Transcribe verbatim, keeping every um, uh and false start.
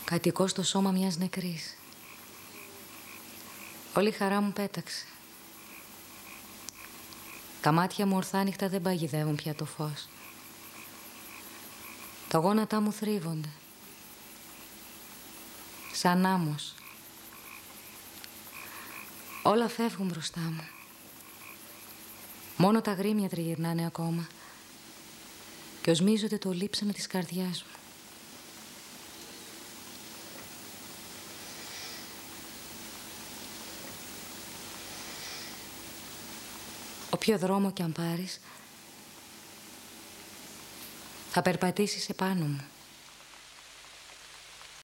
Κατοικώ στο σώμα μιας νεκρής. Όλη η χαρά μου πέταξε. Τα μάτια μου ορθάνυχτα δεν παγιδεύουν πια το φως. Τα γόνατά μου θρύβονται. Σαν άμμος. Όλα φεύγουν μπροστά μου. Μόνο τα γρήμια τριγυρνάνε ακόμα και οσμίζονται το λείψανο της καρδιάς μου. Όποιο δρόμο κι αν πάρεις, θα περπατήσεις επάνω μου.